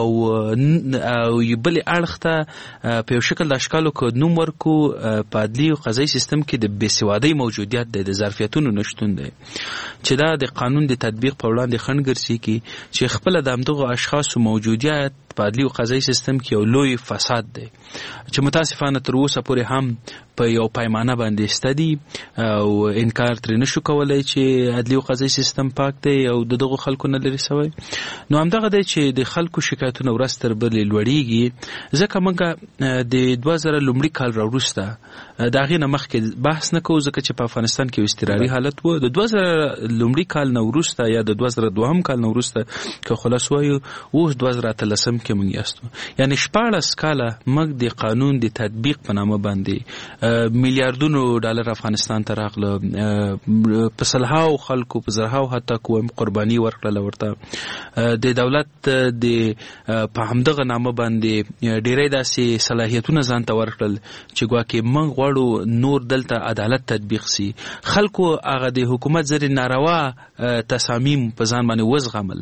او بل اړخ ته په یو شکل د اشکالو کې نوم ورکو. په عدلي او قضایي سیستم کې د بېسوادۍ موجودیت دی، د ظرفیتونو نشتون دی، چې دا د قانون د تطبیق په وړاندې خنډ ګرځېږي، چې خپله د همدغو اشخاصو موجودیت په عدلي او قضایي سیستم کې یو لوی فساد دی، چې متاسفانه تر اوسه پورې هم په یو پیمانه باندې ستدي او انکار ترې نشو کولای چې عدلي او قضایي سیستم پاک دی او دغه خلکو نه لري سوی. نو همدغه دی چې د خلکو شکایتونه ورځ تر بلې لوړېږي. ځکه موږ د 2000 لومړي کال راوروسته د هغې نه مخکې بحث نه کوو، ځکه چې په افغانستان کې اضطراري حالت و. د 2000 لومړي کال نه وروسته یا د 2002 کال نه وروسته که خلاص وایو، اوس 2013 کې موږ یاستو، یعنی 14 کاله موږ د قانون د تطبیق په نامه باندې میلیارډونو ډالر افغانستان ته راغله، په سلهاو خلکو په زرهاو حتی کوم قرباني ورکړله ورته. د دولت د په همدغه نامه باندې ډیری داسې صلاحیتونه ځان ته ورکړل چې ګواکې موږ غواړو نور دلته عدالت تطبیق سي. خلکو هغه د حکومت زر ناروا تصامیم په ځان باندې وزغمل،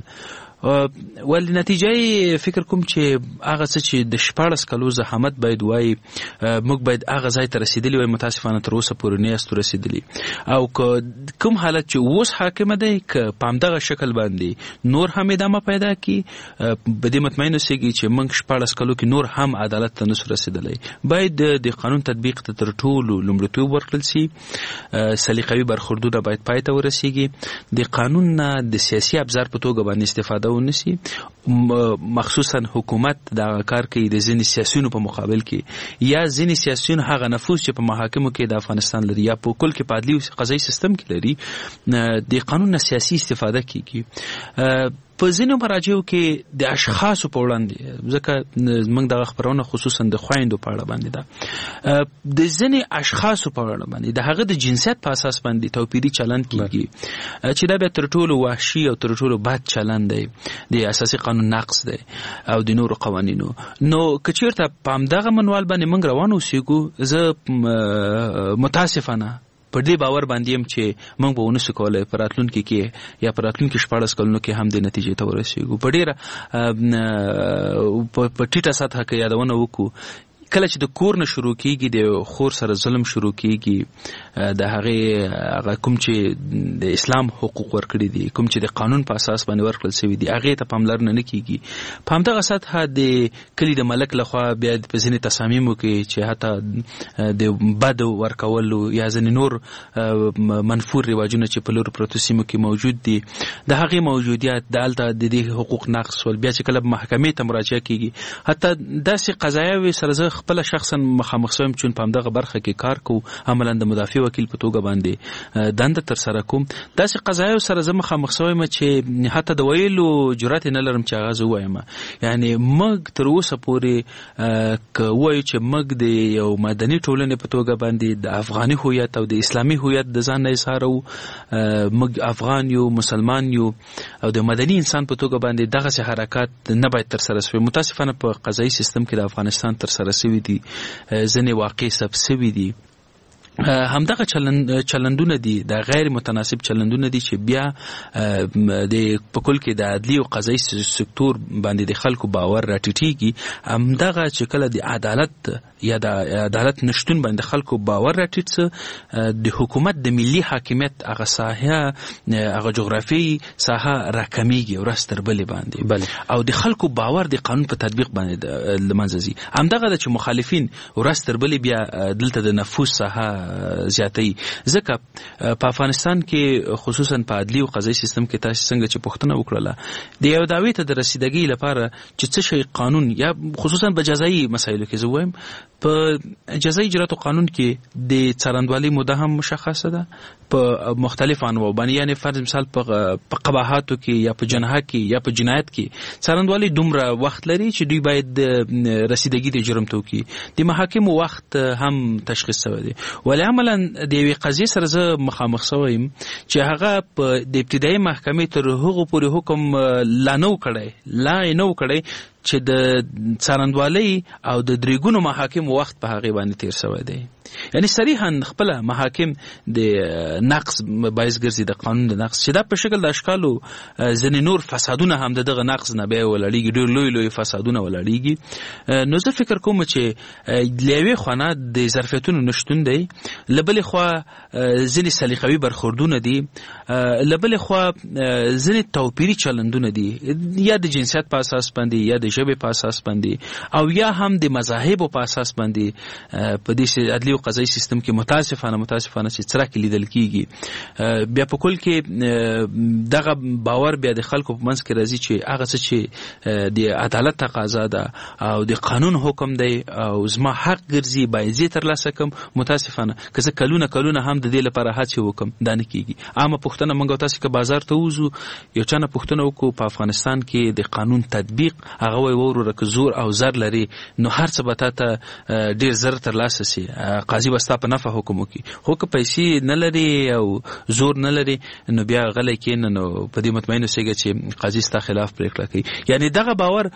ول نتیجه فکر کوم چې هغه څه چې د 14 کلو زحمت باید وای، موږ باید هغه ځای ته رسیدلی وای، متاسفانه تر اوسه پورې نه یاستو رسیدلی. او کوم حالت چې اوس حاکمه دی، که په همدغه شکل باندې نور هم ادامه پیدا کی، به دې مطمئن اوسئ چې موږ 14 کلو کې نور هم عدالت ته نشو رسیدلی. باید د قانون تطبیق ته تر ټولو لومړیتوب ورکړل سي، سلیقوي برخوردونه باید پای ته ورسیږي، د قانون نه د سیاسي ابزار په توګه باندې استفاده ونسی، مخصوصا حکومت دا کار کوي د ځینې سیاسيونو په مقابل کې، یا ځینې سیاسيون هغه نفوذ چې په محاکمو کې د افغانستان لري یا په کل کې په عدلي او قضایي سیستم کې لري، د قانون نه سیاسي استفاده کیږي. په ځینو مراجعو کې د اشخاصو په وړاندې، ځکه موږ دغه خبرونه خصوصا د خویندو په اړه باندې ده، د ځینې اشخاصو په اړه باندې د هغه د جنسیت په اساس باندې توپیري چلند کیږي، چې دا بیا تر ټولو وحشي او تر ټولو بد چلند دی، د اساسي قانون نقض دی او د نورو قوانینو. نو که چیرته په همدغه منوال باندې موږ روان اوسېږو، زه متاسفانه په دې باور باندې يم چې موږ به ونسو کولای په راتلونکي کې یا په راتلونکي 14 کلونو کې هم د نتیجې ته ورسېږو. په ډېره په ټیټه سطحه کې یادونه وکړو، کله چې د کور نه شروع کیږي، د خور سره ظلم شروع کیږي، د هغه کوم چې د اسلام حقوق ورکړي دي، کوم چې د قانون په اساس باندې ورکړل شوی دي، هغه ته پاملرنه نه کیږي. په همدغه سطحه د کلی د ملک لخوا بیا په ځینې تصامیمو کې چې حتی د بد ورکولو یا ځینې نور منفور رواجونه چې په لورو پروتو سیمو کې موجود دي، د هغې موجودیت دلته د دې حقوق نقض ول. بیا چې کله محکمې ته مراجعه کیږي، حتی داسې قضایاوې سره زه خپل شخصا مخامخ شوم چې په همدغه برخه کې کار کوم، عملاً د مدافع وکیل په توګه باندې دنده تر سره کوم، داسې قضایاو سره زه مخامخ شوم چې حتی د ویلو جرأت نه لرم چې هغه زه وایم. یعنی موږ تر اوسه پورې که وایو چې موږ د یو مدني ټولنې په توګه باندې د افغاني هویت او د اسلامي هویت د ځان نه اظهارو، موږ افغان یو، مسلمان یو او د مدني انسان په توګه باندې دغه حرکات نه باید تر سره شي. متاسفانه په قضایي سیستم کې د افغانستان تر سره سوي دي، ځنې واقع ثبت سوي دي. همدغه چلندونه دي د غیر متناسب چلندونه دي چې بیا د پکول کې د عدلی او قضایي سکتور باندې د خلکو باور راټیټيږي. همدغه چې کله د عدالت یا د عدالت نشټون باندې خلکو باور راټیټ د حکومت د ملي حاکمیت هغه ساحه هغه جغرافي ساحه راکميږي ورستر بلې باندې او د خلکو باور د قانون په تطبیق باندې لمنځي. همدغه چې مخالفین ورستر بلې بیا دلته د نفوذ ساحه زیاتې. ځکه په افغانستان کې خصوصا په عدلی او قضایي سیستم کې تاسو څنګه چې پوښتنه وکړه د یو دعوی ته د رسیدګۍ لپاره چې څه شی قانون یا خصوصا په جزایي مسایلو کې زویم په جزایي اجراتو قانون کې د څارندوالۍ موده هم مشخصه ده په مختلف انواع باندې. یعنی فرض مثال په قباحاتو کې یا په جنحه کې یا په جنایت کې څارندوالۍ دومره وخت لري چې دوی باید رسیدګي د جرم ته وکړي. د محاکمو وخت هم تشخیص شوی دی. ولی عملا د یوې قضیې سره زه مخامخ شوم چې هغه په د ابتدایي محکمې تر هغو پورې حکم لا نه و کړی چې د څارندوالۍ او د درېګونو محاکم وخت په هغه باندې تیر شوی دی. یعنی صریحا خپل محاکم د نقص باعث ګرځي، د قانون د نقص، چې دا په شکل د اشکالو ځینې نور فسادونه هم دغه نقص نه بیا ولاړیږي، ډېر لوی فسادونه ولاړیږي. نو زه فکر کوم چې لیوي خانه د ظرفیتونو نشټون دی، لبل خو ځینې سلیقوي برخوردونه دي، لبل خو ځینې توپیری چلندونه دي، یا د جنسیت په اساس باندې یا د ژبې په اساس باندې او یا هم د مذاهب په اساس باندې په دې عدلی او قضایي سیستم کې متاسفانه چې څرک لیدل کیږي. بیا په کل کې دغه باور بیا د خلکو په منځ کې راځي چې هغه څه چې د عدالت تقاضا ده او د قانون حکم دی او زما حق ګرځي باید زه ترلاسه کوم. متاسفانه که زه کلونه هم د دې لپاره هڅه وکم دا نه کیږي. عامه پوښتنه موږ تاسو که بازار ته وځو یو چانه پوښتنه وکړو په افغانستان کې د قانون تطبیق هغه وروره که زور او زر لري نو هر څه به ته ډیر زر ترلاسه سي، قاضي وستا په نفع حکم وکي. خو که پیسې نه لري او زور نه لري نو بیا غلی کېنه، نو په دې مطمئن اوسېږه چې قاضي ستا خلاف پریکړه کوي. یعنی دغه باور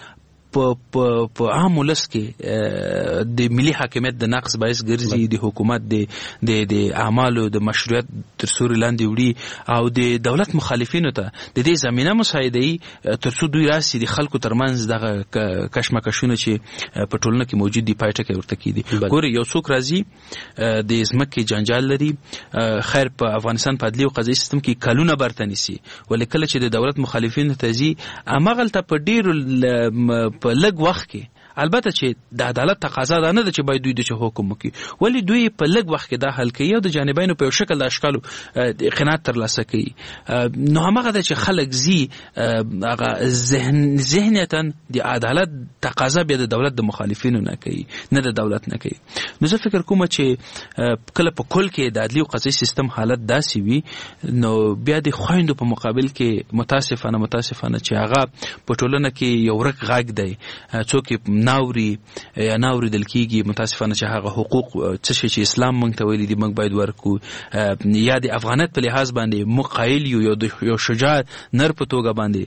په عام ولس کې د ملي حاکمیت د نقص باعث ګرځي، د حکومت د اعمالو د مشروعیت تر سوري لاندې وړي او د دولت مخالفینو ته د دې زمینه مساعده‌ای تر څو دوی راسي د خلکو ترمنځ دغه کشمکشونه چې په ټولنه کې موجود دي پای ټکی ورته کیدي. ګوري یو څوک راځي د ځمکې جنجال لري، خیر په افغانستان په عدلی او قضایي سیستم کې کلونه برته نیسي، ولې کله چې د دولت مخالفینو ته ځي امغلته په ډیرو په لږ وخت کې البته چې د عدالت تقاضا ده نه ده چې باید دوی د حکم وکړي، ولی دوی په لږ وخت کې دا حل کوي او د جانبینو په شکل د اشکالو قناعت ترلاسه کوي. نو همغه ده چې خلک زی هغه ذهنیتا د عدالت تقاضا بیا د دولت د مخالفینو نه کوي، نه د دولت نه کوي. نو زه فکر کوم چې کله په کل کې د عدلی او قضایي سیستم حالت داسې وي نو بیا د خویندو په مقابل کې متاسفانه چې هغه په ټولنه کې یو ورک غږ دی، څوک ناوري یا ناوري دل کیږي. متاسفانه چې هغه حقوق څه شي چې اسلام موږ ته ویلي دي موږ باید ورکو، یا د افغانیت په لحاظ باندې مقایل یو شجاع نر په توګه باندې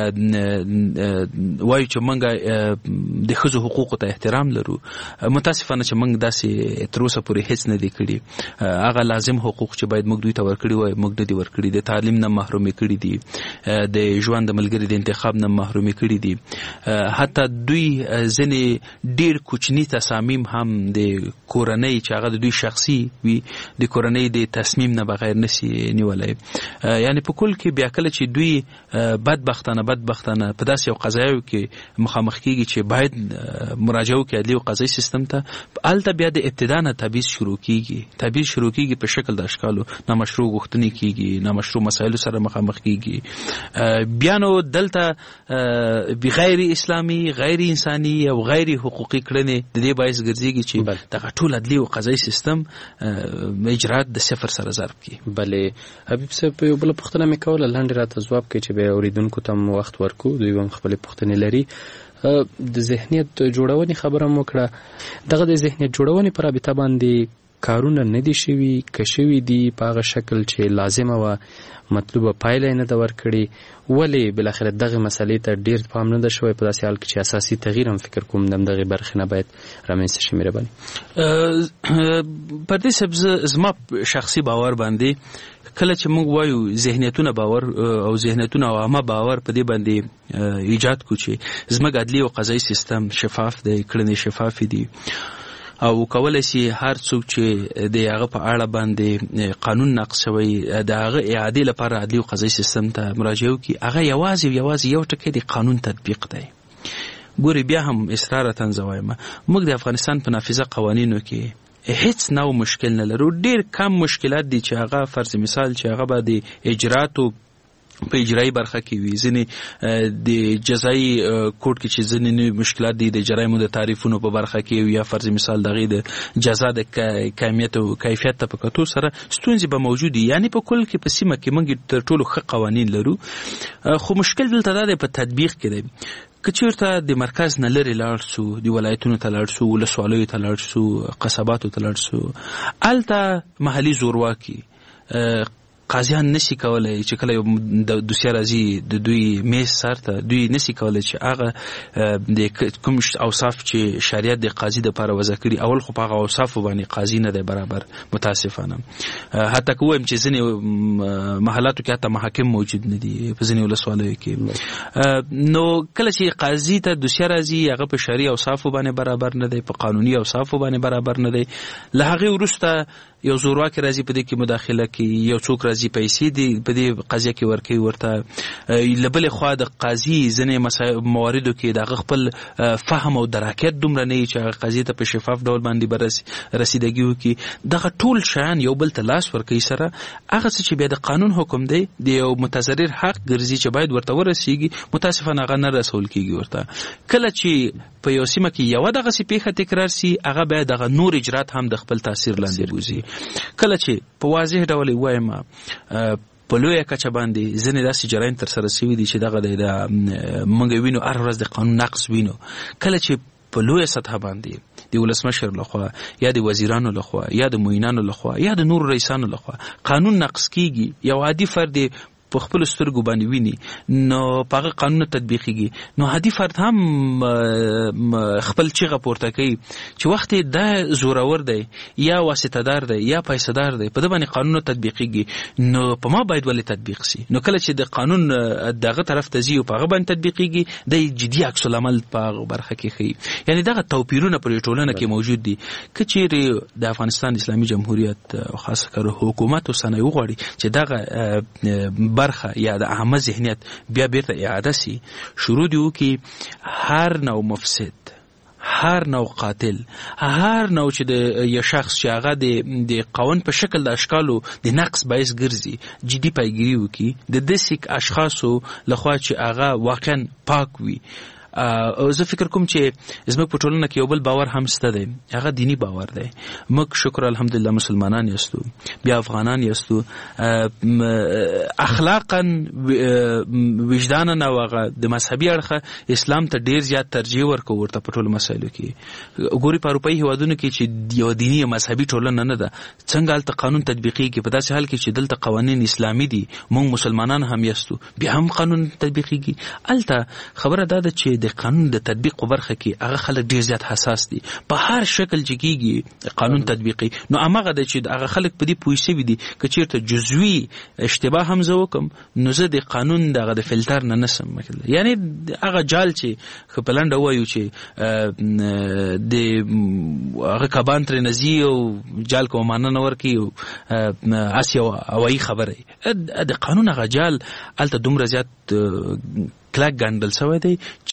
وایو چې موږ د ښځو حقوقو ته احترام لرو. متاسفانه چې موږ داسې تر اوسه پورې هیڅ نه دی کړي. هغه لازم حقوق چې باید موږ دوی ته ورکړي وای موږ نه دي ورکړي. د تعلیم نه محرومي کړي دي، د ژوند د ملګري د انتخاب نه محرومي کړي دي، حتی دوی ځینې ډیر کوچني تصامیم هم د کورنۍ چې هغه د دوی شخصي وي د کورنۍ د تصمیم نه بغیر نسی نیولای. یعنی په کل کې بیا کله چې دوی بدبختانه په داسې یو قضایو کې مخامخ کیږي چې باید مراجعه وکړي عدلی او قضایي سیستم ته، البته بیا د ابتدا نه تبعیض شروع کیږي په شکل د اشکالو نامشروع غوښتنې کیږي، نامشروع مسایلو سره مخامخ کیږي. بیا نو دلته بغیر اسلامي غیر انساني او غیر حقوقي کړنې د دې باعث ګرځيږي چې دغه ټول عدلی او قضایي سیستم اجرات د صفر سره ضرب کړي. بله حبیب صاحب یو بل پوښتنه مې کوله لاندې راته ځواب کوي چې به اوریدونکو ته وخت ورکو، دوی هم خپل پوښتنې لري. د ذهنیت جوړونې خبره مو کړه، دغه د ذهنیت جوړونې پر رابطه باندې کارونه نه دي شوي که شوي دي په هغه شکل چې لازمه وه مطلوبه پایله یې نه ده ورکړې ولې بالاخره دغه مسلې ته ډېر پام نه ده شوی په داسې حال کې چې اساسي تغییر هم فکر کوم د همدغې برخې نه باید رامنځته شي مهرباني پردي صاحب زما شخصي باور باندې کله چې موږ وایو ذهنیتونه باور او ذهنیتونه او عامه باور په دې باندې ایجاد کو چې زموږ عدلي او قضایي سیستم شفاف دی کړنې شفاف دي او کولای شي هر څوک چې د هغه په اړه باندې قانون نقض شوی د هغه اعادې لپاره عدلي او قضایي سیستم ته مراجعه وکړي هغه یوازې یو ټکی د قانون تطبیق دی. ګوري بیا هم اصرارا زوایم موږ د افغانستان په نافذه قوانینو کې هیڅ نو مشکل نه لرو. ډیر کم مشکلات دي چې هغه فرض مثال چې هغه به د اجراتو په اجرایی برخه کې وي ځینې د جزایي کوډ کې چې ځینې مشکلات دي د جرایمو د تعریفونو په برخه کې یا فرض مثال دغه د جزا د کمیت او کیفیت ته په کتو سره ستونزې به موجود دي. یعنی په کل کې په سیمه کې موږ تر ټولو ښه قوانین لرو خو مشکل دلته د په تطبیق کې دی. که چیرته د مرکز نه لرې لاړ سو د ولایتونو ته لاړ سو ولسوالیو ته لاړ سو قصباتو ته لاړ سو هلته محلي زورواکي قاضیان نشي کولای چې کله یو دوسیه راځي د دوی میز سر ته دوی نشي کولای چې هغه د کوم اوصاف چې شریعت د قاضي دپاره وضع کړي اول خو په هغه اوصافو باندې قاضي نه دی برابر متاسفانه. حتی که وایم چې ځینې محلاتو کې حتی محاکم موجود نه دي په ځینې ولسوالیو کې نو کله چې قاضي ته دوسیه راځي هغه په شرعي اوصافو باندې برابر نه دی په قانوني اوصافو باندې برابر نه دی. له هغې وروسته یو زورواکي راځي په دې کې مداخله کوي یو څوک راځي پیسې دي په دې قضیه کې ورکوي ورته له بلې خوا د قاضي ځینې مواردو کې د هغه خپل فهم او دراکت دومره نه وي چې هغه قضیې ته په شفاف ډول باندې به رسیدګي وکړي. دغه ټول شیان یو بل ته لاس ورکوي سره هغه څه چې بیا د قانون حکم دی د یو متضرر حق ګرځي چې باید ورته ورسیږي متاسفانه هغه نه رسول کېږي ورته. کله چې په یو سیمه کې یوه دغسې پیښه تکرار سي هغه بیا دغه نور اجرات هم د خپل تاثیر لاندې بوځي. کله چې په واضح ډول وایم په لویه کچه باندې ځینې داسې جرایم ترسره شوي دي چې دغه د موږ وینو هر ورځ د قانون نقض وینو. کله چې په لویه سطح باندې د ولسمشر لخوا یا د وزیرانو لخوا یا د معینانو لخوا یا د نورو رئیسانو لخوا قانون نقض کیږي یو عادي فرد په خپل سترګو باندې ویني نو په هغه قانون تطبیقیږي نو عادي فرد هم خپل چیغه پورته کوي چې وخت دا زورور دی یا واسطه دار دی یا پیسه دار دی په دې باندې قانون تطبیقیږي نو په ما باید ولې تطبیق سي. نو کله چې د قانون دغه طرف ته ځي او په هغه باندې تطبیقیږي د جدي عکس العمل په برخه کې ښیي. یعنی دغه توپیرونه پر ټولنه کې موجود دي. که چیرې د افغانستان اسلامي جمهوریت خاصه کر حکومت اوسنی وغواړي چې دغه برخه یا د عامه ذهنیت بیا بیرته اعاده سي شروع دی وکړي هر نوع مفسد هر نوع قاتل هر نوع چې د یو شخص چې هغه د قانون په شکل د اشکالو د نقص باعث ګرځي جدي پیگیری وکړي د داسې اشخاصو لخوا چې هغه واقعا پاک وي. او زه فکر کوم چې زموږ په ټولنه کې یو بل باور هم شته دی هغه دینی باور دی. موږ شکر الحمدلله مسلمانان یاستو بیا افغانان یاستو اخلاقا وجدانا او هغه د مذهبي اړخه اسلام ته ډیر زیات ترجیح ورکوو ورته په ټولو مسایلو کې. ګوري په اروپایي هیوادونو کې چې یو دینی مذهبي ټولنه نه ده څنګه هلته قانون تطبیقیږي په داسې حال کې چې دلته قوانین اسلامي دي موږ مسلمانان هم یاستو بیا هم قانون تطبیقیږي. هلته خبره دا ده چې د قانون د تطبیق په برخه کې هغه خلک ډیر زیات حساس دي په هر شکل چې کېږي قانون تطبیقي. نو هماغه ده چې هغه خلک په دې پوه شوي دي که چېرته جزوي اشتباه هم زه وکړم نو زه د قانون دغه د فلتر نه نسم مکلی. یعنی هغه جال چې په لنډه ووایو چې د هغه کبان ترې نه ځي او جال که معنا نه ورکړي هسې یو هوایي خبره د قانون هغه جال هلته دومره زیات کلک ګنډل شوی دی